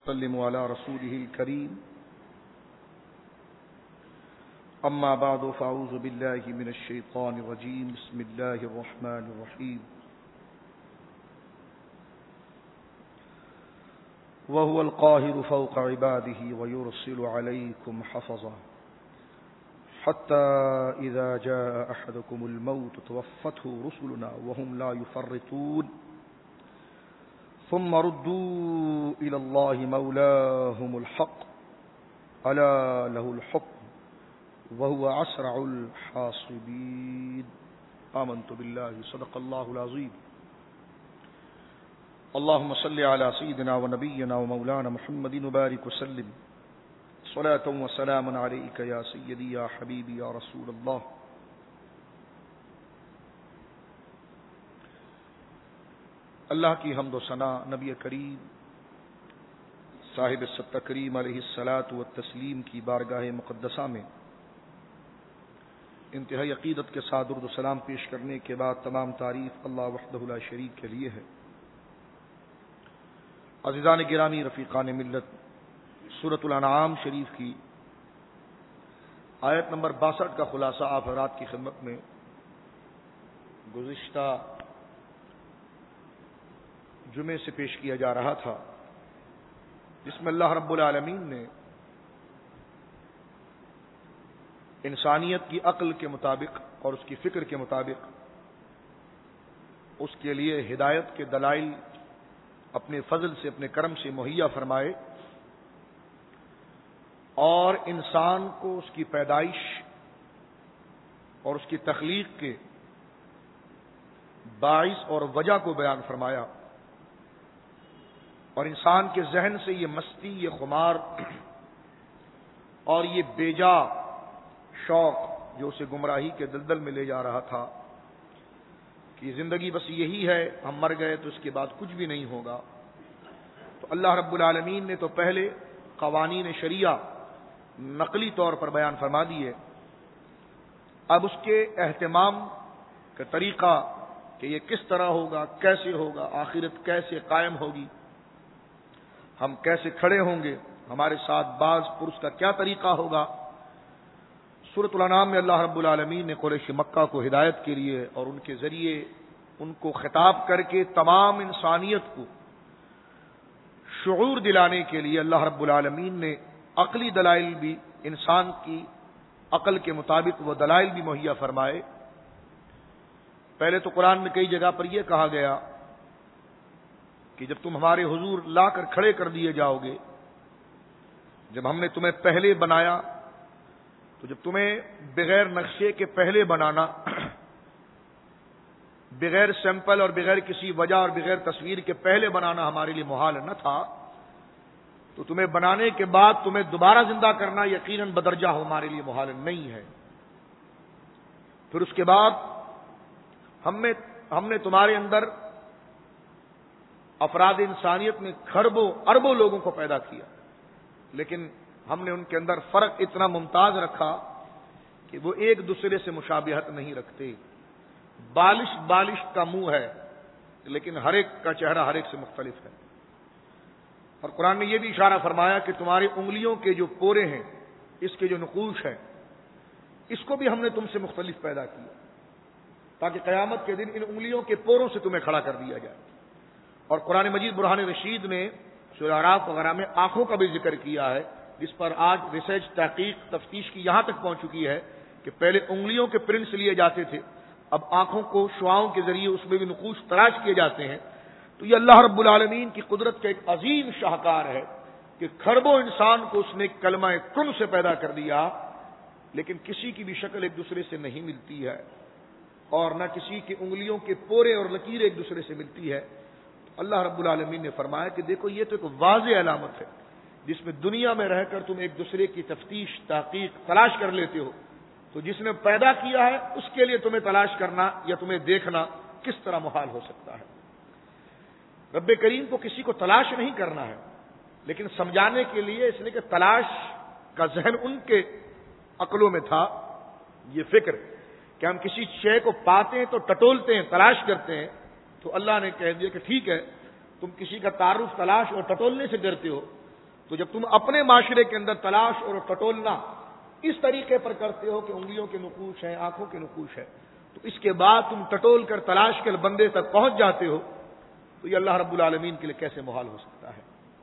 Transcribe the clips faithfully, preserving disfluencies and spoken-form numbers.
وسلموا على رسوله الكريم أما بعد فأعوذ بالله من الشيطان الرجيم بسم الله الرحمن الرحيم وهو القاهر فوق عباده ويرسل عليكم حفظا حتى إذا جاء أحدكم الموت توفته رسلنا وهم لا يفرطون ثم ردوا إلى الله مولاهم الحق ألا له الحكم وهو أسرع الحاسبين آمنت بالله صدق الله العظيم اللهم صل على سيدنا ونبينا ومولانا محمد وبارك وسلم صلاة وسلاما عليك يا سيدي يا حبيبي يا رسول الله. اللہ کی حمد و ثنا نبی کریم صاحب السطح کریم علیہ الصلاۃ والتسلیم کی بارگاہ مقدسہ میں انتہائی عقیدت کے ساتھ درود و سلام پیش کرنے کے بعد تمام تعریف اللہ وحدہ لا شریک کے لیے ہے. عزیزان گرامی رفیقان ملت، سورۃ الانعام شریف کی آیت نمبر باسٹھ کا خلاصہ آپ حضرات کی خدمت میں گزشتہ جمعے سے پیش کیا جا رہا تھا، جس میں اللہ رب العالمین نے انسانیت کی عقل کے مطابق اور اس کی فکر کے مطابق اس کے لیے ہدایت کے دلائل اپنے فضل سے اپنے کرم سے مہیا فرمائے اور انسان کو اس کی پیدائش اور اس کی تخلیق کے باعث اور وجہ کو بیان فرمایا، اور انسان کے ذہن سے یہ مستی، یہ خمار اور یہ بیجا شوق جو اسے گمراہی کے دلدل میں لے جا رہا تھا کہ زندگی بس یہی ہے، ہم مر گئے تو اس کے بعد کچھ بھی نہیں ہوگا، تو اللہ رب العالمین نے تو پہلے قوانین شریعہ نقلی طور پر بیان فرما دیے، اب اس کے اہتمام کا طریقہ کہ یہ کس طرح ہوگا، کیسے ہوگا، آخرت کیسے قائم ہوگی، ہم کیسے کھڑے ہوں گے، ہمارے ساتھ باز پرس کا کیا طریقہ ہوگا. سورۃ الانعام میں اللہ رب العالمین نے قریش مکہ کو ہدایت کے لیے اور ان کے ذریعے ان کو خطاب کر کے تمام انسانیت کو شعور دلانے کے لیے اللہ رب العالمین نے عقلی دلائل بھی، انسان کی عقل کے مطابق وہ دلائل بھی مہیا فرمائے. پہلے تو قرآن میں کئی جگہ پر یہ کہا گیا کہ جب تم ہمارے حضور لا کر کھڑے کر دیے جاؤ گے، جب ہم نے تمہیں پہلے بنایا تو جب تمہیں بغیر نقشے کے پہلے بنانا، بغیر سیمپل اور بغیر کسی وجہ اور بغیر تصویر کے پہلے بنانا ہمارے لیے محال نہ تھا، تو تمہیں بنانے کے بعد تمہیں دوبارہ زندہ کرنا یقیناً بدرجہ ہمارے لیے محال نہیں ہے. پھر اس کے بعد ہم نے ہم نے تمہارے اندر افراد انسانیت میں کھربوں اربوں لوگوں کو پیدا کیا، لیکن ہم نے ان کے اندر فرق اتنا ممتاز رکھا کہ وہ ایک دوسرے سے مشابہت نہیں رکھتے. بالش بالش کا منہ ہے لیکن ہر ایک کا چہرہ ہر ایک سے مختلف ہے. اور قرآن نے یہ بھی اشارہ فرمایا کہ تمہاری انگلیوں کے جو پورے ہیں، اس کے جو نقوش ہیں، اس کو بھی ہم نے تم سے مختلف پیدا کیا تاکہ قیامت کے دن ان انگلیوں کے پوروں سے تمہیں کھڑا کر دیا جائے. اور قرآن مجید برہان رشید نے سورہ اعراف وغیرہ میں آنکھوں کا بھی ذکر کیا ہے، جس پر آج ریسرچ، تحقیق، تفتیش کی یہاں تک پہنچ چکی ہے کہ پہلے انگلیوں کے پرنٹس لیے جاتے تھے، اب آنکھوں کو شعاؤں کے ذریعے اس میں بھی نقوش تراش کیے جاتے ہیں. تو یہ اللہ رب العالمین کی قدرت کا ایک عظیم شاہکار ہے کہ کھربوں انسان کو اس نے کلمہ کن سے پیدا کر دیا، لیکن کسی کی بھی شکل ایک دوسرے سے نہیں ملتی ہے اور نہ کسی کی انگلیوں کے پورے اور لکیریں ایک دوسرے سے ملتی ہے. اللہ رب العالمین نے فرمایا کہ دیکھو یہ تو ایک واضح علامت ہے جس میں دنیا میں رہ کر تم ایک دوسرے کی تفتیش، تحقیق، تلاش کر لیتے ہو، تو جس نے پیدا کیا ہے اس کے لیے تمہیں تلاش کرنا یا تمہیں دیکھنا کس طرح محال ہو سکتا ہے. رب کریم کو کسی کو تلاش نہیں کرنا ہے، لیکن سمجھانے کے لیے اس لیے کہ تلاش کا ذہن ان کے عقلوں میں تھا، یہ فکر کہ ہم کسی شے کو پاتے ہیں تو ٹٹولتے ہیں، تلاش کرتے ہیں. تو اللہ نے کہہ دیا کہ ٹھیک ہے، تم کسی کا تعارف تلاش اور ٹٹولنے سے ڈرتے ہو، تو جب تم اپنے معاشرے کے اندر تلاش اور ٹٹولنا اس طریقے پر کرتے ہو کہ انگلیوں کے نقوش ہیں، آنکھوں کے نقوش ہے، تو اس کے بعد تم ٹٹول کر تلاش کر بندے تک پہنچ جاتے ہو، تو یہ اللہ رب العالمین کے لیے کیسے محال ہو سکتا ہے؟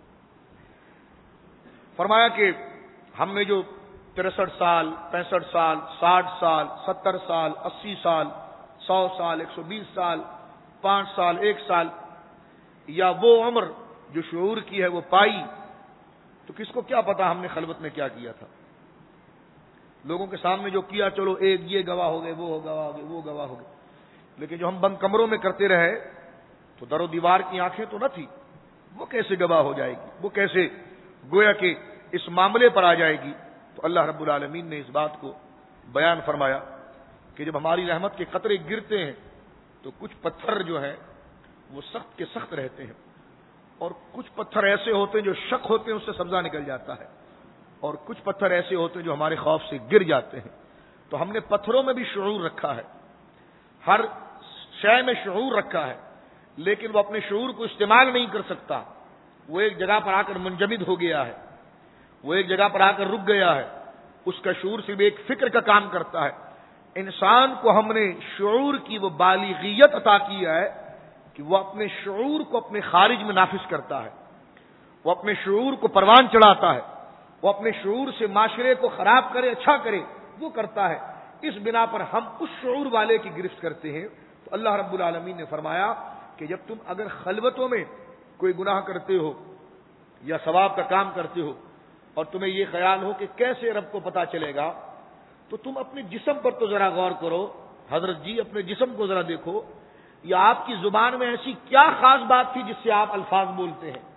فرمایا کہ ہم نے جو تریسٹھ سال، پینسٹھ سال، ساٹھ سال، ستر سال، اسی سال، سو سال، ایک سو بیس سال، پانچ سال، ایک سال، یا وہ عمر جو شعور کی ہے وہ پائی، تو کس کو کیا پتا ہم نے خلوت میں کیا کیا تھا؟ لوگوں کے سامنے جو کیا، چلو ایک یہ گواہ ہو گئے، وہ گواہ ہو گئے، وہ گواہ ہو گئے، لیکن جو ہم بند کمروں میں کرتے رہے تو در و دیوار کی آنکھیں تو نہ تھی، وہ کیسے گواہ ہو جائے گی؟ وہ کیسے گویا کہ اس معاملے پر آ جائے گی؟ تو اللہ رب العالمین نے اس بات کو بیان فرمایا کہ جب ہماری رحمت کے قطرے گرتے ہیں تو کچھ پتھر جو ہیں وہ سخت کے سخت رہتے ہیں، اور کچھ پتھر ایسے ہوتے ہیں جو شک ہوتے ہیں اس سے سبزہ نکل جاتا ہے، اور کچھ پتھر ایسے ہوتے ہیں جو ہمارے خوف سے گر جاتے ہیں۔ تو ہم نے پتھروں میں بھی شعور رکھا ہے، ہر شے میں شعور رکھا ہے، لیکن وہ اپنے شعور کو استعمال نہیں کر سکتا، وہ ایک جگہ پر آ کر منجمد ہو گیا ہے، وہ ایک جگہ پر آ کر رک گیا ہے، اس کا شعور صرف ایک فکر کا کام کرتا ہے۔ انسان کو ہم نے شعور کی وہ بالغیت عطا کی ہے کہ وہ اپنے شعور کو اپنے خارج میں نافذ کرتا ہے، وہ اپنے شعور کو پروان چڑھاتا ہے، وہ اپنے شعور سے معاشرے کو خراب کرے اچھا کرے وہ کرتا ہے۔ اس بنا پر ہم اس شعور والے کی گرفت کرتے ہیں۔ تو اللہ رب العالمین نے فرمایا کہ جب تم اگر خلوتوں میں کوئی گناہ کرتے ہو یا ثواب کا کام کرتے ہو اور تمہیں یہ خیال ہو کہ کیسے رب کو پتا چلے گا، تو تم اپنے جسم پر تو ذرا غور کرو، حضرت جی اپنے جسم کو ذرا دیکھو، یا آپ کی زبان میں ایسی کیا خاص بات تھی جس سے آپ الفاظ بولتے ہیں؟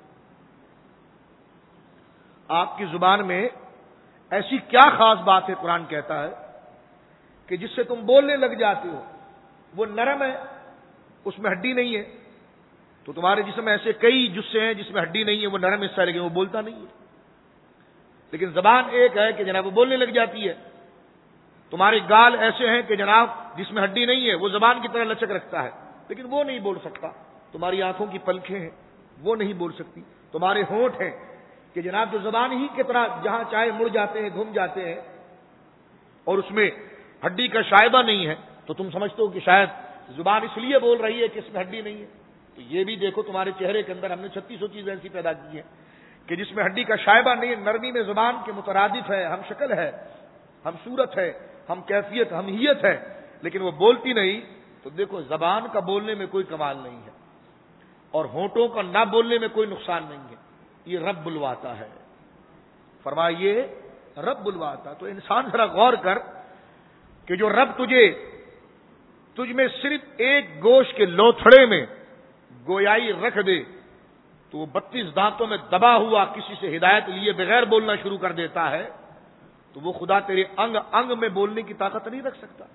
آپ کی زبان میں ایسی کیا خاص بات ہے؟ قرآن کہتا ہے کہ جس سے تم بولنے لگ جاتے ہو، وہ نرم ہے، اس میں ہڈی نہیں ہے۔ تو تمہارے جسم میں ایسے کئی جسے ہیں جس میں ہڈی نہیں ہے، وہ نرم حصہ ہے لیکن وہ بولتا نہیں ہے، لیکن زبان ایک ہے کہ جناب وہ بولنے لگ جاتی ہے۔ تمہارے گال ایسے ہیں کہ جناب جس میں ہڈی نہیں ہے، وہ زبان کی طرح لچک رکھتا ہے لیکن وہ نہیں بول سکتا۔ تمہاری آنکھوں کی پلکیں ہیں، وہ نہیں بول سکتی۔ تمہارے ہونٹ ہیں کہ جناب جو زبان ہی کی طرح جہاں چاہے مڑ جاتے ہیں، گھوم جاتے ہیں، اور اس میں ہڈی کا شائبہ نہیں ہے، تو تم سمجھتے ہو کہ شاید زبان اس لیے بول رہی ہے کہ اس میں ہڈی نہیں ہے۔ تو یہ بھی دیکھو تمہارے چہرے کے اندر ہم نے چھتیس سو چیزیں ایسی پیدا کی ہیں کہ جس میں ہڈی کا شائبہ نہیں ہے، نرمی میں زبان کے مترادف ہے، ہم شکل ہے، ہم صورت ہے، ہم کیفیت، ہم ہیت ہے، لیکن وہ بولتی نہیں۔ تو دیکھو زبان کا بولنے میں کوئی کمال نہیں ہے، اور ہونٹوں کا نہ بولنے میں کوئی نقصان نہیں ہے، یہ رب بلواتا ہے۔ فرمائیے رب بلواتا۔ تو انسان ذرا غور کر کہ جو رب تجھے تجھ میں صرف ایک گوشت کے لوتھڑے میں گویائی رکھ دے تو وہ بتیس دانتوں میں دبا ہوا کسی سے ہدایت لیے بغیر بولنا شروع کر دیتا ہے، تو وہ خدا تیرے انگ انگ میں بولنے کی طاقت نہیں رکھ سکتا۔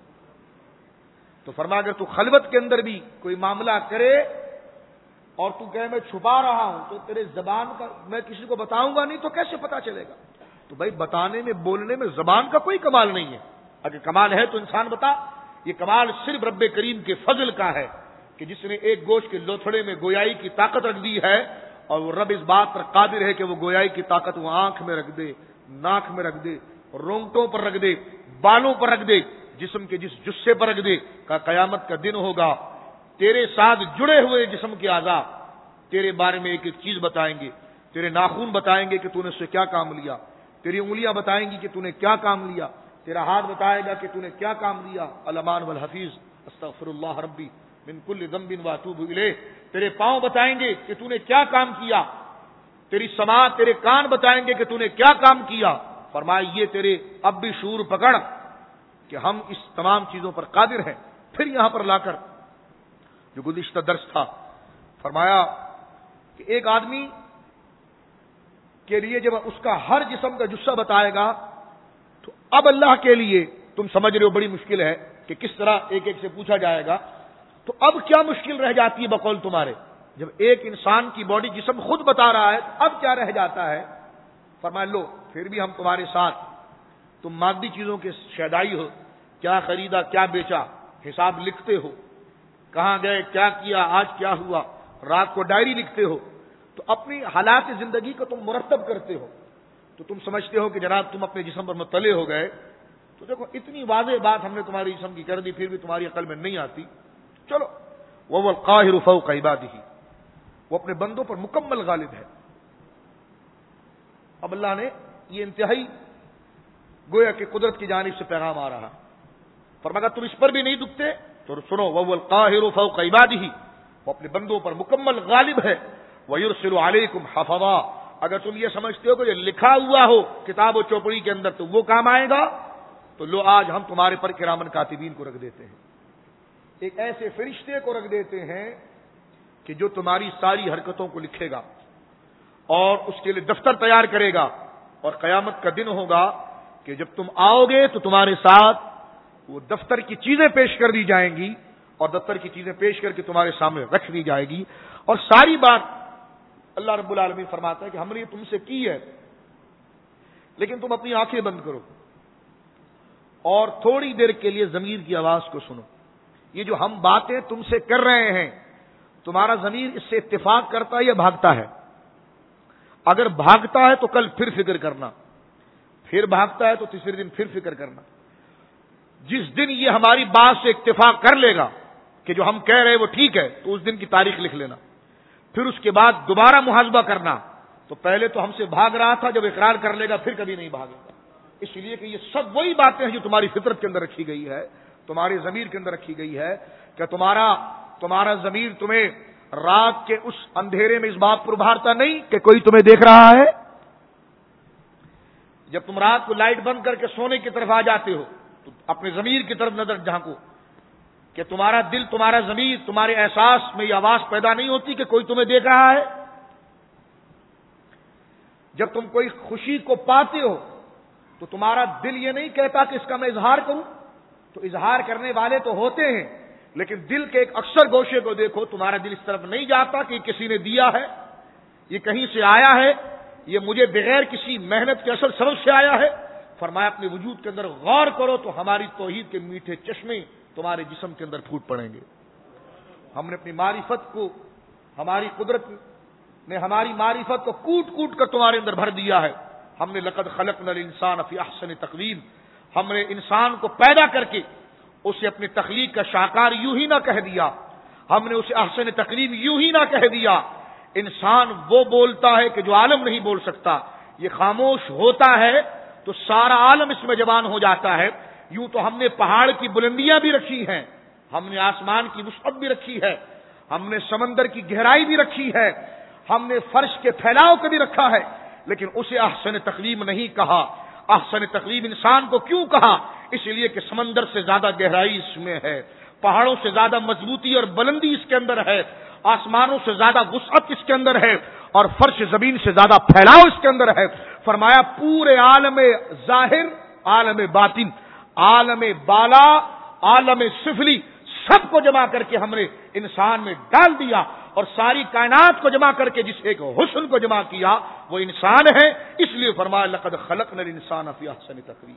تو فرما اگر تو خلوت کے اندر بھی کوئی معاملہ کرے اور تو کہے میں چھپا رہا ہوں، تو تیرے زبان کا میں کسی کو بتاؤں گا نہیں تو کیسے پتا چلے گا؟ تو بھائی بتانے میں بولنے میں زبان کا کوئی کمال نہیں ہے۔ اگر کمال ہے تو انسان بتا، یہ کمال صرف رب کریم کے فضل کا ہے کہ جس نے ایک گوشت کے لوتھڑے میں گویائی کی طاقت رکھ دی ہے، اور وہ رب اس بات پر قادر ہے کہ وہ گویائی کی طاقت وہ آنکھ میں رکھ دے، ناک میں رکھ دے، رونگٹوں پر رکھ دے، بالوں پر رکھ دے، جسم کے جس جسے پر رکھ دے۔ کا قیامت کا دن ہوگا، تیرے ساتھ جڑے ہوئے جسم کے اعضاء تیرے بارے میں ایک ایک چیز بتائیں گے۔ تیرے ناخن بتائیں گے کہ تو نے اس سے کیا کام لیا، تیری انگلیاں بتائیں گی کہ تو نے کیا کام لیا، تیرا ہاتھ بتائے گا کہ تو نے کیا کام لیا۔ الامان والحفیظ استغفر اللہ ربی من کل ذنب واتوب الیہ۔ تیرے پاؤں بتائیں گے کہ تو نے کیا کام کیا، تیری سماعت، تیرے کان بتائیں گے کہ تو نے کیا کام کیا۔ فرمائیے تیرے اب بھی شعور پکڑ کہ ہم اس تمام چیزوں پر قادر ہیں۔ پھر یہاں پر لا کر جو گزشتہ درس تھا فرمایا کہ ایک آدمی کے لیے جب اس کا ہر جسم کا جسہ بتائے گا تو اب اللہ کے لیے تم سمجھ رہے ہو بڑی مشکل ہے کہ کس طرح ایک ایک سے پوچھا جائے گا۔ تو اب کیا مشکل رہ جاتی ہے بقول تمہارے؟ جب ایک انسان کی باڈی جسم خود بتا رہا ہے تو اب کیا رہ جاتا ہے؟ فرمایا لو پھر بھی ہم تمہارے ساتھ، تم مادی چیزوں کے شیدائی ہو، کیا خریدا کیا بیچا حساب لکھتے ہو، کہاں گئے کیا کیا آج کیا ہوا، رات کو ڈائری لکھتے ہو، تو تو اپنی حالات زندگی کو تم مرتب کرتے ہو تو تم سمجھتے ہو کہ جناب تم اپنے جسم پر مطلع ہو گئے. تو دیکھو اتنی واضح بات ہم نے تمہاری جسم کی کر دی, پھر بھی تمہاری عقل میں نہیں آتی. چلو وہ القاہر فوق عبادہ, وہ اپنے بندوں پر مکمل غالب ہے. اب اللہ نے یہ انتہائی گویا کہ قدرت کی جانب سے پیغام آ رہا, فرمایا تم اس پر بھی نہیں دکھتے تو سنو, وہ القاہر فوق عبادہ, وہ اپنے بندوں پر مکمل غالب ہے. وَيُرْسِلُ عَلَيْكُمْ حَفَظًا, اگر تم یہ سمجھتے ہو کہ یہ لکھا ہوا ہو کتاب و چوپڑی کے اندر تو وہ کام آئے گا, تو لو آج ہم تمہارے پر کرامن کاتبین کو رکھ دیتے ہیں, ایک ایسے فرشتے کو رکھ دیتے ہیں کہ جو تمہاری ساری حرکتوں کو لکھے گا اور اس کے لیے دفتر تیار کرے گا. اور قیامت کا دن ہوگا کہ جب تم آؤ گے تو تمہارے ساتھ وہ دفتر کی چیزیں پیش کر دی جائیں گی, اور دفتر کی چیزیں پیش کر کے تمہارے سامنے رکھ دی جائے گی. اور ساری بات اللہ رب العالمین فرماتا ہے کہ ہم نے یہ تم سے کی ہے, لیکن تم اپنی آنکھیں بند کرو اور تھوڑی دیر کے لیے ضمیر کی آواز کو سنو. یہ جو ہم باتیں تم سے کر رہے ہیں, تمہارا ضمیر اس سے اتفاق کرتا ہے یا بھاگتا ہے؟ اگر بھاگتا ہے تو کل پھر فکر کرنا, پھر بھاگتا ہے تو تیسرے دن پھر فکر کرنا. جس دن یہ ہماری بات سے اتفاق کر لے گا کہ جو ہم کہہ رہے وہ ٹھیک ہے, تو اس دن کی تاریخ لکھ لینا. پھر اس کے بعد دوبارہ محاسبہ کرنا, تو پہلے تو ہم سے بھاگ رہا تھا, جب اقرار کر لے گا پھر کبھی نہیں بھاگے گا. اس لیے کہ یہ سب وہی باتیں ہیں جو تمہاری فطرت کے اندر رکھی گئی ہے, تمہارے ضمیر کے اندر رکھی گئی ہے. کہ تمہارا تمہارا ضمیر تمہیں رات کے اس اندھیرے میں اس بات پر ابھارتا نہیں کہ کوئی تمہیں دیکھ رہا ہے؟ جب تم رات کو لائٹ بند کر کے سونے کی طرف آ جاتے ہو تو اپنے ضمیر کی طرف نظر جھانکو کہ تمہارا دل, تمہارا ضمیر, تمہارے احساس میں یہ آواز پیدا نہیں ہوتی کہ کوئی تمہیں دیکھ رہا ہے. جب تم کوئی خوشی کو پاتے ہو تو تمہارا دل یہ نہیں کہتا کہ اس کا میں اظہار کروں, تو اظہار کرنے والے تو ہوتے ہیں, لیکن دل کے ایک اکثر گوشے کو دیکھو, تمہارا دل اس طرف نہیں جاتا کہ یہ کسی نے دیا ہے, یہ کہیں سے آیا ہے, یہ مجھے بغیر کسی محنت کے اصل سبب سے آیا ہے. فرمایا اپنے وجود کے اندر غور کرو تو ہماری توحید کے میٹھے چشمے تمہارے جسم کے اندر پھوٹ پڑیں گے. ہم نے اپنی معرفت کو, ہماری قدرت نے ہماری معرفت کو کوٹ کوٹ کر تمہارے اندر بھر دیا ہے. ہم نے لقد خلقنا الانسان فی احسن تقویم, ہم نے انسان کو پیدا کر کے اسے اپنی تخلیق کا شاہکار یوں ہی نہ کہہ دیا, ہم نے اسے احسن تقویم یوں ہی نہ کہہ دیا. انسان وہ بولتا ہے کہ جو عالم نہیں بول سکتا, یہ خاموش ہوتا ہے تو سارا عالم اس میں جوان ہو جاتا ہے. یوں تو ہم نے پہاڑ کی بلندیاں بھی رکھی ہیں, ہم نے آسمان کی وسعت بھی رکھی ہے, ہم نے سمندر کی گہرائی بھی رکھی ہے, ہم نے فرش کے پھیلاؤ کو بھی رکھا ہے, لیکن اسے احسن تقویم نہیں کہا. احسن تقویم انسان کو کیوں کہا؟ اس لیے کہ سمندر سے زیادہ گہرائی اس میں ہے, پہاڑوں سے زیادہ مضبوطی اور بلندی اس کے اندر ہے, آسمانوں سے زیادہ وسعت اس کے اندر ہے, اور فرش زمین سے زیادہ پھیلاؤ اس کے اندر ہے. فرمایا پورے عالم ظاہر, عالم باطن, عالم بالا, عالم سفلی, سب کو جمع کر کے ہم نے انسان میں ڈال دیا, اور ساری کائنات کو جمع کر کے جس ایک حسن کو جمع کیا وہ انسان ہے. اس لیے فرمایا لقد خلقنا الانسان فی احسن تقویم.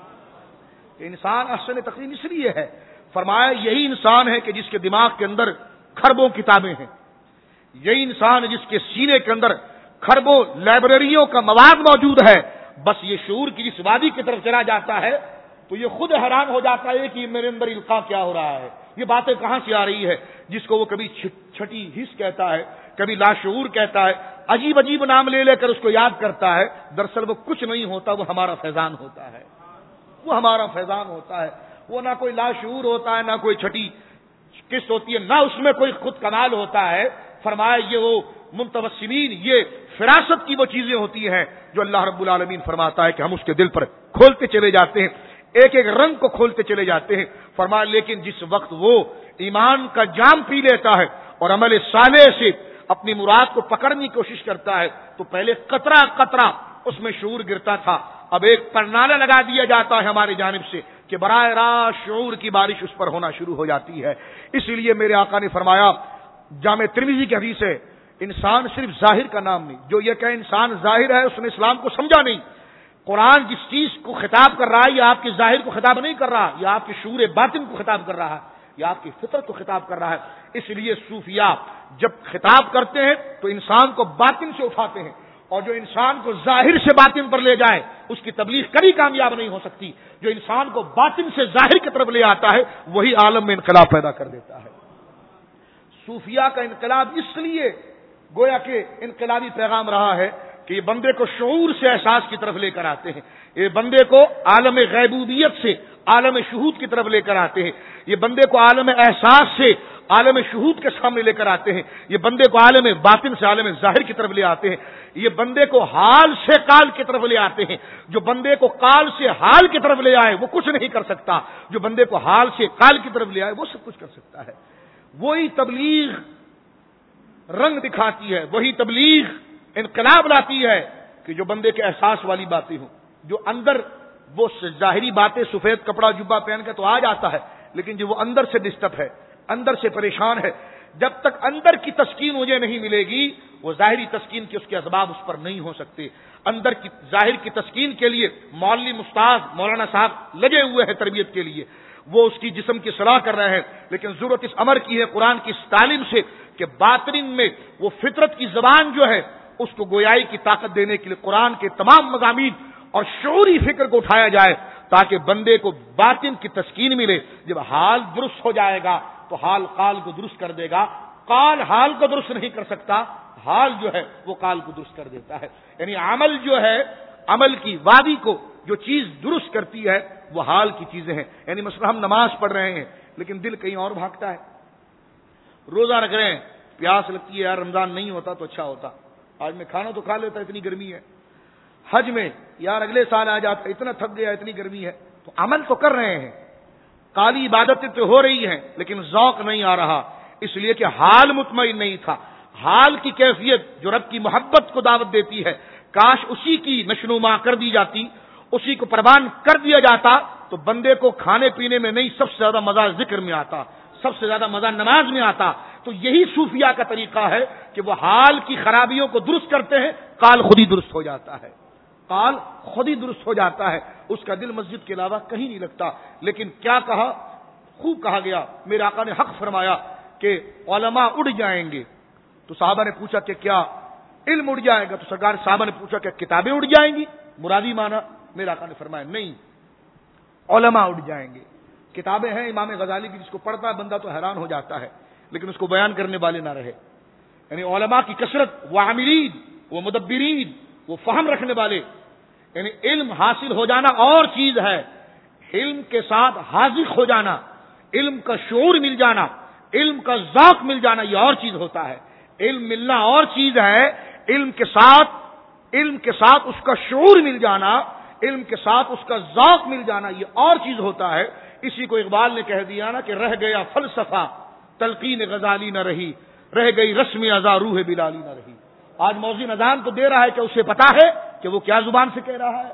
انسان احسن تقویم اس لیے ہے, فرمایا یہی انسان ہے کہ جس کے دماغ کے اندر کھربوں کتابیں ہیں, یہی انسان جس کے سینے کے اندر کھربوں لائبریریوں کا مواد موجود ہے. بس یہ شعور کی جس وادی کی طرف چلا جاتا ہے تو یہ خود حیران ہو جاتا ہے کہ میرے اندر القاء کیا ہو رہا ہے, یہ باتیں کہاں سے آ رہی ہے, جس کو وہ کبھی چھٹی حس کہتا ہے, کبھی لاشعور کہتا ہے, عجیب عجیب نام لے لے کر اس کو یاد کرتا ہے. دراصل وہ کچھ نہیں ہوتا, وہ ہمارا فیضان ہوتا ہے, وہ ہمارا فیضان ہوتا ہے. وہ نہ کوئی لاشعور ہوتا ہے, نہ کوئی چھٹی قسط ہوتی ہے, نہ اس میں کوئی خود کمال ہوتا ہے. فرمایا یہ وہ منتوسمین, یہ فراست کی وہ چیزیں ہوتی ہیں جو اللہ رب العالمین فرماتا ہے کہ ہم اس کے دل پر کھولتے چلے جاتے ہیں, ایک ایک رنگ کو کھولتے چلے جاتے ہیں. فرمایا لیکن جس وقت وہ ایمان کا جام پی لیتا ہے اور عمل صالح سے اپنی مراد کو پکڑنے کی کوشش کرتا ہے تو پہلے قطرہ قطرہ اس میں شعور گرتا تھا, اب ایک پرنالہ لگا دیا جاتا ہے ہماری جانب سے کہ براہ راست شعور کی بارش اس پر ہونا شروع ہو جاتی ہے. اسی لیے میرے آقا نے فرمایا, جامع ترمذی کی حدیث ہے, انسان صرف ظاہر کا نام نہیں. جو یہ کہ انسان ظاہر ہے اس نے اسلام کو سمجھا نہیں. قرآن جس چیز کو خطاب کر رہا ہے یہ آپ کے ظاہر کو خطاب نہیں کر رہا, یہ آپ کے شعور باطن کو خطاب کر رہا ہے. یہ آپ کی فطرت کو خطاب کر رہا ہے. اس لیے صوفیاء جب خطاب کرتے ہیں تو انسان کو باطن سے اٹھاتے ہیں، اور جو انسان کو ظاہر سے باطن پر لے جائے اس کی تبلیغ کبھی کامیاب نہیں ہو سکتی. جو انسان کو باطن سے ظاہر کی طرف لے آتا ہے وہی عالم میں انقلاب پیدا کر دیتا ہے. صوفیاء کا انقلاب اس لیے گویا کہ انقلابی پیغام رہا ہے کہ یہ بندے کو شعور سے احساس کی طرف لے کر آتے ہیں، یہ بندے کو عالم غیبوبیت سے عالم شہود کی طرف لے کر آتے ہیں، یہ بندے کو عالم احساس سے عالم شہود کے سامنے لے کر آتے ہیں، یہ بندے کو عالم باطن سے عالم ظاہر کی طرف لے آتے ہیں، یہ بندے کو حال سے قال کی طرف لے آتے ہیں. جو بندے کو قال سے حال کی طرف لے آئے وہ کچھ نہیں کر سکتا، جو بندے کو حال سے قال کی طرف لے آئے وہ سب کچھ کر سکتا ہے. وہی تبلیغ رنگ دکھاتی ہے، وہی تبلیغ انقلاب لاتی ہے کہ جو بندے کے احساس والی باتیں ہوں. جو اندر وہ ظاہری باتیں سفید کپڑا جبہ پہن کے تو آ جاتا ہے، لیکن جو وہ اندر سے ڈسٹرب ہے، اندر سے پریشان ہے، جب تک اندر کی تسکین مجھے نہیں ملے گی وہ ظاہری تسکین کے اس کے اسباب اس پر نہیں ہو سکتے. اندر کی ظاہر کی تسکین کے لیے معلم استاد مولانا صاحب لگے ہوئے ہیں تربیت کے لیے، وہ اس کی جسم کی صلاح کر رہے ہیں، لیکن ضرورت اس امر کی ہے قرآن کی اس تعلیم سے کہ باطن میں وہ فطرت کی زبان جو ہے اس کو گویائی کی طاقت دینے کے لیے قرآن کے تمام مضامین اور شعوری فکر کو اٹھایا جائے تاکہ بندے کو باطن کی تسکین ملے. جب حال درست ہو جائے گا تو حال قال کو درست کر دے گا، قال حال کو درست نہیں کر سکتا، حال جو ہے وہ قال کو درست کر دیتا ہے. یعنی عمل جو ہے، عمل کی وادی کو جو چیز درست کرتی ہے وہ حال کی چیزیں ہیں. یعنی مثلا ہم نماز پڑھ رہے ہیں لیکن دل کہیں اور بھاگتا ہے، روزہ رکھ رہے ہیں، پیاس لگتی ہے، یار رمضان نہیں ہوتا تو اچھا ہوتا، آج میں کھانا تو کھا لیتا اتنی گرمی ہے. حج میں یار اگلے سال آ جاتا، اتنا تھک گیا اتنی گرمی ہے. تو عمل تو کر رہے ہیں، کالی عبادتیں تو ہو رہی ہیں لیکن ذوق نہیں آ رہا، اس لیے کہ حال مطمئن نہیں تھا. حال کی کیفیت جو رب کی محبت کو دعوت دیتی ہے، کاش اسی کی نشوونما کر دی جاتی، اسی کو پروان کر دیا جاتا تو بندے کو کھانے پینے میں نہیں سب سے زیادہ مزہ ذکر میں آتا، سب سے زیادہ مزہ نماز میں آتا. تو یہی صوفیاء کا طریقہ ہے کہ وہ حال کی خرابیوں کو درست کرتے ہیں، قال خود ہی درست ہو جاتا ہے، قال خود ہی درست ہو جاتا ہے، اس کا دل مسجد کے علاوہ کہیں نہیں لگتا. لیکن کیا کہا، خوب کہا گیا، میرے آقا نے حق فرمایا کہ علماء اڑ جائیں گے. تو صحابہ نے پوچھا کہ کیا علم اڑ جائے گا؟ تو سرکار صحابہ نے پوچھا کہ کتابیں اڑ جائیں گی؟ مرادی مانا؟ میرے آقا نے فرمایا نہیں، علماء اڑ جائیں گے. کتابیں ہیں امام غزالی کی، جس کو پڑھتا ہے بندہ تو حیران ہو جاتا ہے لیکن اس کو بیان کرنے والے نہ رہے. یعنی علماء کی کثرت، وہ عاملین، وہ مدبرین، وہ فہم رکھنے والے. یعنی علم حاصل ہو جانا اور چیز ہے، علم کے ساتھ حاضر ہو جانا، علم کا شعور مل جانا، علم کا ذوق مل جانا یہ اور چیز ہوتا ہے. علم ملنا اور چیز ہے، علم کے ساتھ علم کے ساتھ اس کا شعور مل جانا، علم کے ساتھ اس کا ذوق مل جانا یہ اور چیز ہوتا ہے. اسی کو اقبال نے کہہ دیا نا کہ رہ گیا فلسفہ تلقین غزالی نہ رہی، رہ گئی رسم ازا روح بلالی نہ رہی. آج موزی نظام تو دے رہا ہے کہ اسے پتا ہے کہ وہ کیا زبان سے کہہ رہا ہے.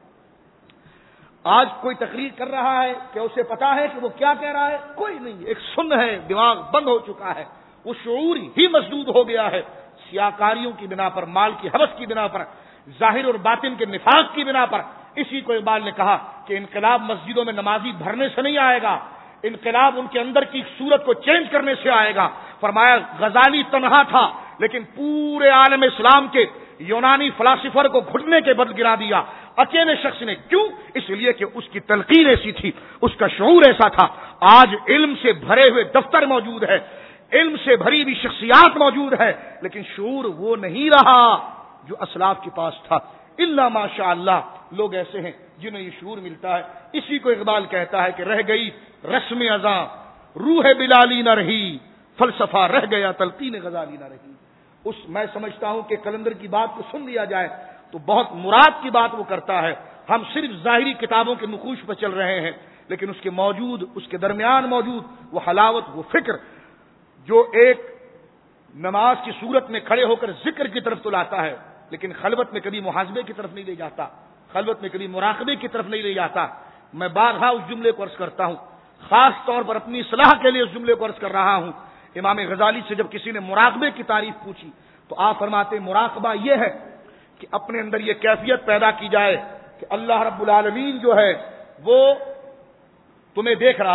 آج کوئی تقریر کر رہا ہے کہ اسے پتا ہے کہ وہ کیا کہہ رہا ہے؟ کوئی نہیں. ایک سن ہے، دماغ بند ہو چکا ہے، وہ شعور ہی مسدود ہو گیا ہے سیاکاریوں کی بنا پر، مال کی حوث کی بنا پر، ظاہر اور باطن کے نفاق کی بنا پر. اسی کو اقبال نے کہا کہ انقلاب مسجدوں میں نمازی بھرنے سے نہیں آئے گا، انقلاب ان کے اندر کی صورت کو چینج کرنے سے آئے گا. فرمایا غزالی تنہا تھا لیکن پورے عالم اسلام کے یونانی فلاسفر کو گھٹنے کے بل گرا دیا اکیلے شخص نے. کیوں؟ اس لیے کہ اس کی تلقین ایسی تھی، اس کا شعور ایسا تھا. آج علم سے بھرے ہوئے دفتر موجود ہے، علم سے بھری ہوئی شخصیات موجود ہے، لیکن شعور وہ نہیں رہا جو اسلاف کے پاس تھا. الا ماشاء اللہ لوگ ایسے ہیں جنہیں یہ شعور ملتا ہے. اسی کو اقبال کہتا ہے کہ رہ گئی رسم ازاں روح بلالی نہ رہی، فلسفہ رہ گیا تلقین غزالی نہ رہی. اس میں سمجھتا ہوں کہ کلندر کی بات کو سن لیا جائے تو بہت مراد کی بات وہ کرتا ہے. ہم صرف ظاہری کتابوں کے نقوش پر چل رہے ہیں لیکن اس کے موجود اس کے درمیان موجود وہ حلاوت، وہ فکر جو ایک نماز کی صورت میں کھڑے ہو کر ذکر کی طرف تو لاتا ہے لیکن خلوت میں کبھی محاسبے کی طرف نہیں لے جاتا، خلوت میں کبھی مراقبے کی طرف نہیں لے جاتا. میں بارہا اس جملے کو عرض کرتا ہوں، خاص طور پر اپنی اصلاح کے لیے اس جملے کو عرض کر رہا ہوں. امام غزالی سے جب کسی نے مراقبے کی تعریف پوچھی تو آپ فرماتے مراقبہ یہ ہے کہ اپنے اندر یہ کیفیت پیدا کی جائے کہ اللہ رب العالمین جو ہے وہ تمہیں دیکھ رہا ہے،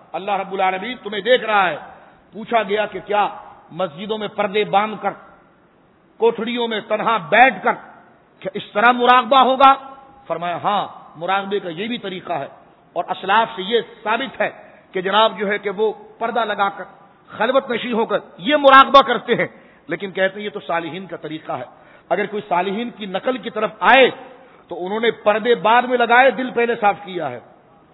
اللہ رب العالمین تمہیں دیکھ رہا ہے۔ پوچھا گیا کہ کیا مسجدوں میں پردے باندھ کر، کوٹھڑیوں میں تنہا بیٹھ کر کیا اس طرح مراقبہ ہوگا؟ فرمایا ہاں، مراقبے کا یہ بھی طریقہ ہے، اور اسلاف سے یہ ثابت ہے کہ جناب جو ہے کہ وہ پردہ لگا کر خلوت نشین ہو کر یہ مراقبہ کرتے ہیں، لیکن کہتے ہیں یہ تو صالحین کا طریقہ ہے۔ اگر کوئی صالحین کی نقل کی طرف آئے تو انہوں نے پردے بعد میں لگائے، دل پہلے صاف کیا ہے،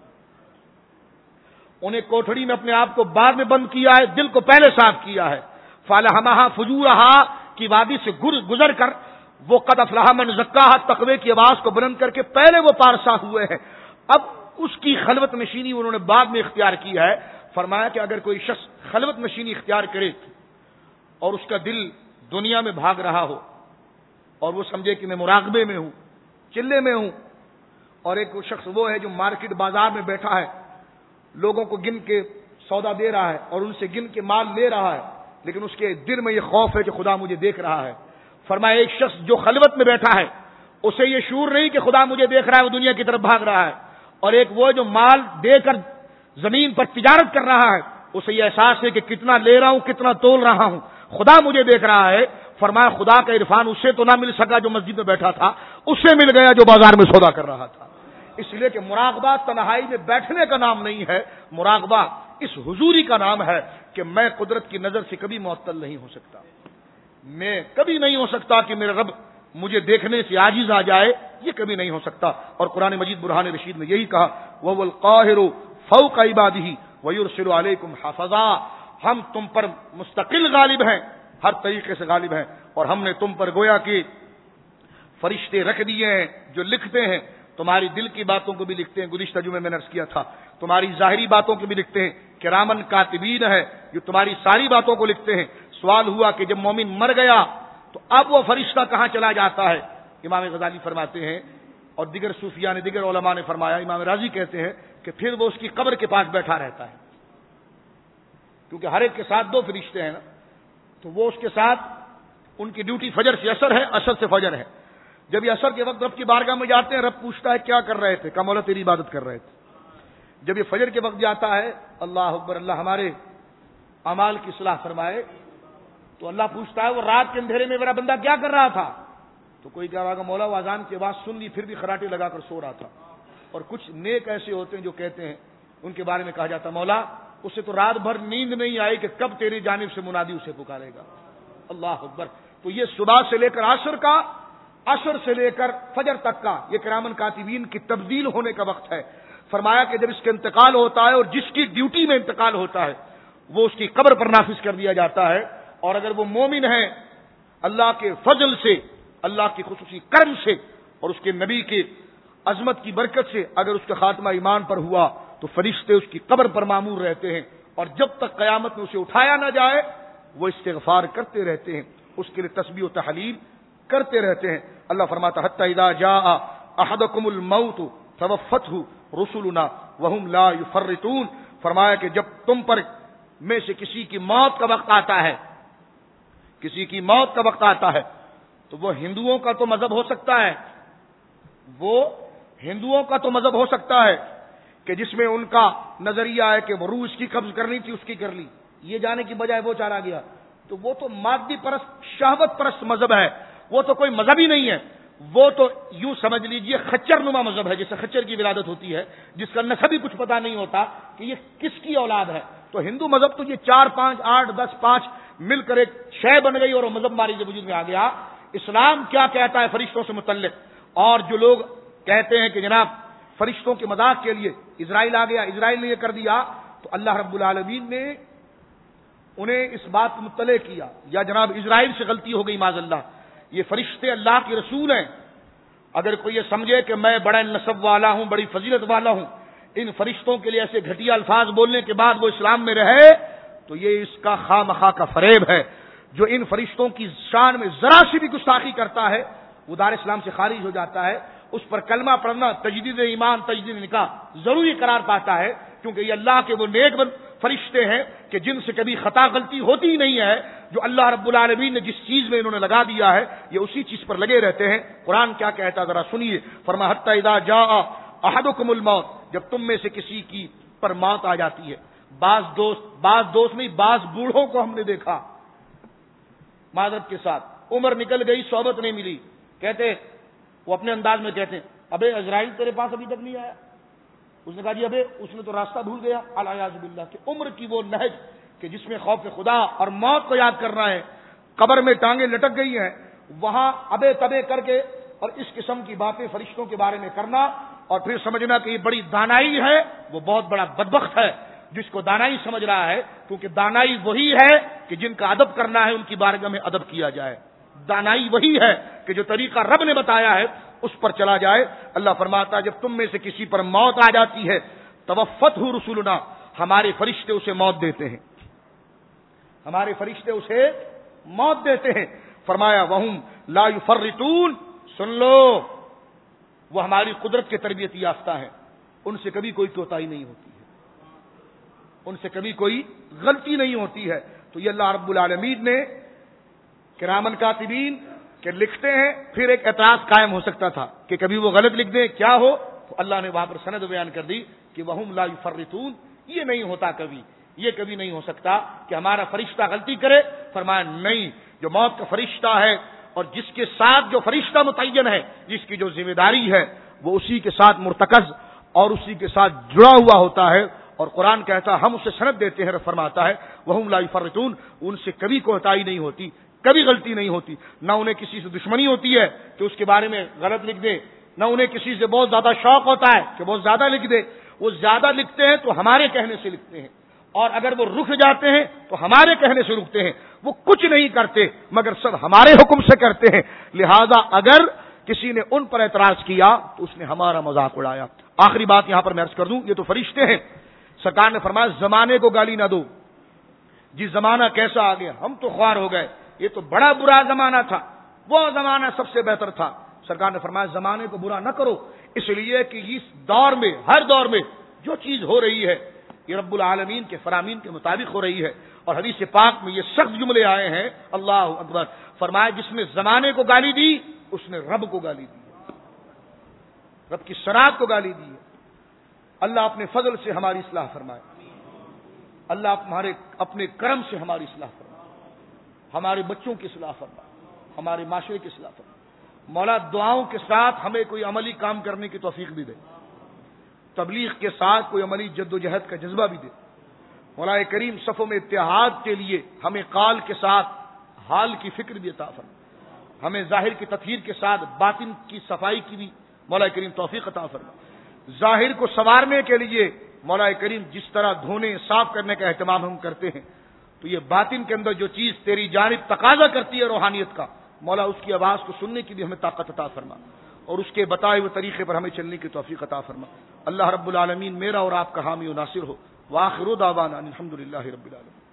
انہیں کوٹھڑی میں اپنے آپ کو بعد میں بند کیا ہے، دل کو پہلے صاف کیا ہے۔ فَلَهَمَهَا فُجُورَهَا کی وادی سے گزر کر وہ قد افلح من زکاها تقوی کی آواز کو بلند کر کے پہلے وہ پارسا ہوئے ہیں، اب اس کی خلوت نشینی انہوں نے بعد میں اختیار کی ہے۔ فرمایا کہ اگر کوئی شخص خلوت نشینی اختیار کرے اور اس کا دل دنیا میں بھاگ رہا ہو اور وہ سمجھے کہ میں مراقبے میں ہوں، چلے میں ہوں، اور ایک شخص وہ ہے جو مارکیٹ بازار میں بیٹھا ہے، لوگوں کو گن کے سودا دے رہا ہے اور ان سے گن کے مال لے رہا ہے، لیکن اس کے دل میں یہ خوف ہے کہ خدا مجھے دیکھ رہا ہے۔ فرمایا ایک شخص جو خلوت میں بیٹھا ہے اسے یہ شعور نہیں کہ خدا مجھے دیکھ رہا ہے، وہ دنیا کی طرف بھاگ رہا ہے، اور ایک وہ جو مال دے کر زمین پر تجارت کر رہا ہے اسے یہ احساس ہے کہ کتنا لے رہا ہوں، کتنا تول رہا ہوں، خدا مجھے دیکھ رہا ہے۔ فرمایا خدا کا عرفان اسے تو نہ مل سکا جو مسجد میں بیٹھا تھا، اسے مل گیا جو بازار میں سودا کر رہا تھا۔ اس لیے کہ مراقبہ تنہائی میں بیٹھنے کا نام نہیں ہے، مراقبہ اس حضوری کا نام ہے کہ میں قدرت کی نظر سے کبھی معطل نہیں ہو سکتا، میں کبھی نہیں ہو سکتا کہ میرا رب مجھے دیکھنے سے عاجز آ جائے، یہ کبھی نہیں ہو سکتا۔ اور قرآن مجید برہان رشید میں یہی کہا، وَهُوَ الْقَاهِرُ فَوْقَ عِبَادِهِ وَيُرْسِلُ عَلَيْكُمْ حَافِظًا، ہم تم پر مستقل غالب ہیں، ہر طریقے سے غالب ہیں، اور ہم نے تم پر گویا کہ فرشتے رکھ دیے ہیں جو لکھتے ہیں، تمہاری دل کی باتوں کو بھی لکھتے ہیں، گزشتہ جمعے میں نے عرض کیا تھا، تمہاری ظاہری باتوں کو بھی لکھتے ہیں، کرامن کاتبین ہے جو تمہاری ساری باتوں کو لکھتے ہیں۔ سوال ہوا کہ جب مومن مر گیا تو اب وہ فرشتہ کہاں چلا جاتا ہے؟ امام غزالی فرماتے ہیں اور دیگر صوفیاء نے، دیگر علماء نے فرمایا، امام راضی کہتے ہیں کہ پھر وہ اس کی قبر کے پاس بیٹھا رہتا ہے، کیونکہ ہر ایک کے ساتھ دو فرشتے ہیں نا، تو وہ اس کے ساتھ، ان کی ڈیوٹی فجر سے عصر ہے، عصر سے فجر ہے۔ جب یہ عصر کے وقت رب کی بارگاہ میں جاتے ہیں، رب پوچھتا ہے کیا کر رہے تھے؟ کہا مولا تیری عبادت کر رہے تھے۔ جب یہ فجر کے وقت جاتا ہے، اللہ اکبر، اللہ ہمارے اعمال کی اصلاح فرمائے، تو اللہ پوچھتا ہے وہ رات کے اندھیرے میں میرا بندہ کیا کر رہا تھا؟ تو کوئی کہا ہوگا مولا وہ اذان کی آواز سن لی پھر بھی خراٹے لگا کر سو رہا تھا۔ اور کچھ نیک ایسے ہوتے ہیں جو کہتے ہیں، ان کے بارے میں کہا جاتا مولا اسے تو رات بھر نیند نہیں آئی کہ کب تیری جانب سے منادی اسے پکارے گا۔ اللہ اکبر۔ تو یہ صبح سے لے کر عصر کا، عصر سے لے کر فجر تک کا یہ کرامن کاتبین کی تبدیل ہونے کا وقت ہے۔ فرمایا کہ جب اس کا انتقال ہوتا ہے اور جس کی ڈیوٹی میں انتقال ہوتا ہے وہ اس کی قبر پر نافذ کر دیا جاتا ہے، اور اگر وہ مومن ہے اللہ کے فضل سے، اللہ کی خصوصی کرم سے اور اس کے نبی کے عظمت کی برکت سے اگر اس کا خاتمہ ایمان پر ہوا تو فرشتے اس کی قبر پر معمور رہتے ہیں، اور جب تک قیامت میں اسے اٹھایا نہ جائے وہ استغفار کرتے رہتے ہیں، اس کے لیے تسبیح و تحلیل کرتے رہتے ہیں۔ اللہ فرماتا حتی اذا جاء احدکم الموت توفتہ رسلنا وهم لا یفرطون، فرمایا کہ جب تم پر میں سے کسی کی موت کا وقت آتا ہے، کسی کی موت کا وقت آتا ہے، تو وہ ہندوؤں کا تو مذہب ہو سکتا ہے، وہ ہندوؤں کا تو مذہب ہو سکتا ہے کہ جس میں ان کا نظریہ ہے کہ وہ روح اس کی قبض کرنی تھی اس کی کر لی، یہ جانے کی بجائے وہ چلا گیا، تو وہ تو مادی پرست، شہوت پرست مذہب ہے، وہ تو کوئی مذہب ہی نہیں ہے، وہ تو یوں سمجھ لیجئے خچر نما مذہب ہے، جیسے خچر کی ولادت ہوتی ہے جس کا نسب ہی کچھ پتا نہیں ہوتا کہ یہ کس کی اولاد ہے۔ تو ہندو مذہب تو یہ چار پانچ آٹھ دس پانچ مل کر ایک شے بن گئی اور وہ مذہب ہماری جو وجود میں آ گیا۔ اسلام کیا کہتا ہے فرشتوں سے متعلق؟ اور جو لوگ کہتے ہیں کہ جناب فرشتوں کے مذاق کے لیے اسرائیل آ گیا، اسرائیل نے یہ کر دیا، تو اللہ رب العالمین نے انہیں اس بات کو مطلع کیا، یا جناب اسرائیل سے غلطی ہو گئی معاذ اللہ، یہ فرشتے اللہ کے رسول ہیں۔ اگر کوئی یہ سمجھے کہ میں بڑا نسب والا ہوں، بڑی فضیلت والا ہوں، ان فرشتوں کے لیے ایسے گھٹیا الفاظ بولنے کے بعد وہ اسلام میں رہے، تو یہ اس کا خواہ مخواہ کا فریب ہے۔ جو ان فرشتوں کی شان میں ذرا سی بھی گستاخی کرتا ہے وہ دار اسلام سے خارج ہو جاتا ہے، اس پر کلمہ پڑھنا تجدید ایمان، تجدید نکاح ضروری قرار پاتا ہے، کیونکہ یہ اللہ کے وہ نیک فرشتے ہیں کہ جن سے کبھی خطا غلطی ہوتی ہی نہیں ہے، جو اللہ رب العالمین نے جس چیز میں انہوں نے لگا دیا ہے یہ اسی چیز پر لگے رہتے ہیں۔ قرآن کیا کہتا ذرا سنیے، فرمایا حتی اذا جاء احدکم الموت، جب تم میں سے کسی کی پر موت آ جاتی ہے، بعض دوست بعض دوست نہیں بعض بوڑھوں کو ہم نے دیکھا معذرت کے ساتھ، عمر نکل گئی، صحبت نہیں ملی، کہتے وہ اپنے انداز میں کہتے ابے عزرائیل تیرے پاس ابھی تک نہیں آیا؟ اس نے کہا جی ابے اس نے تو راستہ بھول گیا، الیاذ باللہ، کہ عمر کی وہ نہج کہ جس میں خوف خدا اور موت کو یاد کرنا ہے، قبر میں ٹانگیں لٹک گئی ہیں، وہاں ابے تبے کر کے اور اس قسم کی باتیں فرشتوں کے بارے میں کرنا اور پھر سمجھنا کہ یہ بڑی دانائی ہے، وہ بہت بڑا بدبخت ہے جس کو دانائی سمجھ رہا ہے، کیونکہ دانائی وہی ہے کہ جن کا ادب کرنا ہے ان کی بارگاہ میں ادب کیا جائے، دانائی وہی ہے کہ جو طریقہ رب نے بتایا ہے اس پر چلا جائے۔ اللہ فرماتا ہے جب تم میں سے کسی پر موت آ جاتی ہے توفتہ رسولنا، ہمارے فرشتے اسے موت دیتے ہیں، ہمارے فرشتے اسے موت دیتے ہیں۔ فرمایا وہم لا یفرطون، سن لو وہ ہماری قدرت کے تربیت یافتہ ہیں، ان سے کبھی کوئی کوتاہی نہیں ہوتی ہے، ان سے کبھی کوئی غلطی نہیں ہوتی ہے۔ تو یہ اللہ رب العالمین نے کرامن کاتبین کہ لکھتے ہیں، پھر ایک اعتراض قائم ہو سکتا تھا کہ کبھی وہ غلط لکھ دیں کیا ہو، تو اللہ نے وہاں پر سند بیان کر دی کہ وہم لا یفرطون، یہ نہیں ہوتا، کبھی یہ کبھی نہیں ہو سکتا کہ ہمارا فرشتہ غلطی کرے۔ فرمایا نہیں، جو موت کا فرشتہ ہے اور جس کے ساتھ جو فرشتہ متعین ہے، جس کی جو ذمہ داری ہے وہ اسی کے ساتھ مرتکز اور اسی کے ساتھ جڑا ہوا ہوتا ہے، اور قرآن کہتا ہے ہم اسے سند دیتے ہیں، فرماتا ہے وہم لا یفرطون، ان سے کبھی کوتاہی نہیں ہوتی، کبھی غلطی نہیں ہوتی، نہ انہیں کسی سے دشمنی ہوتی ہے کہ اس کے بارے میں غلط لکھ دے، نہ انہیں کسی سے بہت زیادہ شوق ہوتا ہے کہ بہت زیادہ لکھ دے، وہ زیادہ لکھتے ہیں تو ہمارے کہنے سے لکھتے ہیں، اور اگر وہ رک جاتے ہیں تو ہمارے کہنے سے رکتے ہیں، وہ کچھ نہیں کرتے مگر سب ہمارے حکم سے کرتے ہیں، لہذا اگر کسی نے ان پر اعتراض کیا تو اس نے ہمارا مذاق اڑایا۔ آخری بات یہاں پر میں عرض کر دوں، یہ تو فرشتے ہیں، سرکار نے فرمایا زمانے کو گالی نہ دو، جی زمانہ کیسا آ گیا، ہم تو خوار ہو گئے، یہ تو بڑا برا زمانہ تھا، وہ زمانہ سب سے بہتر تھا۔ سرکار نے فرمایا زمانے کو برا نہ کرو، اس لیے کہ اس دور میں، ہر دور میں جو چیز ہو رہی ہے یہ رب العالمین کے فرامین کے مطابق ہو رہی ہے، اور حدیث پاک میں یہ سخت جملے آئے ہیں، اللہ اکبر، فرمایا جس نے زمانے کو گالی دی اس نے رب کو گالی دی، رب کی شرعت کو گالی دی ہے۔ اللہ اپنے فضل سے ہماری اصلاح فرمائے، اللہ ہمارے اپنے کرم سے ہماری اصلاح فرمائے، ہمارے بچوں کی اصلاح فرمائے، ہمارے معاشرے کی اصلاح فرمائے۔ مولا دعاؤں کے ساتھ ہمیں کوئی عملی کام کرنے کی توفیق بھی دے، تبلیغ کے ساتھ کوئی عملی جد و جہد کا جذبہ بھی دے۔ مولا کریم صفوں میں اتحاد کے لیے ہمیں قال کے ساتھ حال کی فکر بھی عطا فرما، ہمیں ظاہر کی تطہیر کے ساتھ باطن کی صفائی کی بھی مولا کریم توفیق عطا فرما۔ ظاہر کو سنوارنے کے لیے مولا کریم جس طرح دھونے صاف کرنے کا اہتمام ہم کرتے ہیں، تو یہ باطن کے اندر جو چیز تیری جانب تقاضا کرتی ہے روحانیت کا، مولا اس کی آواز کو سننے کی بھی ہمیں طاقت عطا فرما، اور اس کے بتائے ہوئے طریقے پر ہمیں چلنے کی توفیق عطا فرما۔ اللہ رب العالمین میرا اور آپ کا حامی و ناصر ہو۔ وآخر دعوانا الحمدللہ رب العالمین۔